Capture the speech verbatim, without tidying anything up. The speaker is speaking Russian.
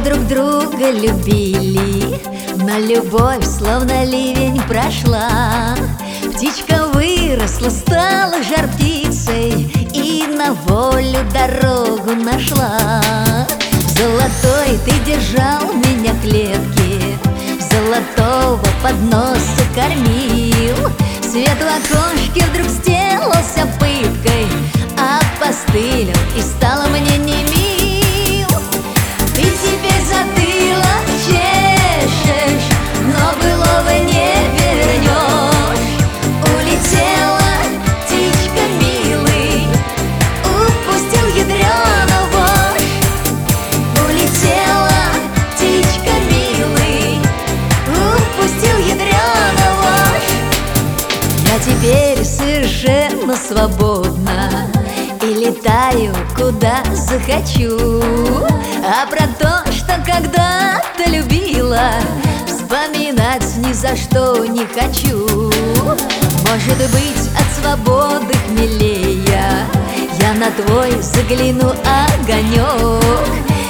друг друга любили, но любовь словно ливень прошла. Птичка выросла, стала жар птицей и на волю дорогу нашла. Золотой ты держал меня в клетке, золотого подноса кормил. Свет в окошке вдруг сделался пыткой, опостылил и стал мне не мил. Ты теперь затылок чешешь, но былого не вернешь. Улетела птичка, милый, упустил ядрёную вошь. Улетела птичка, милый, упустил ядрёную вошь. Я теперь совершенно свободна и летаю куда захочу. А про то, что когда-то любила, вспоминать ни за что не хочу. Может быть, от свободы хмелея я на твой загляну огонек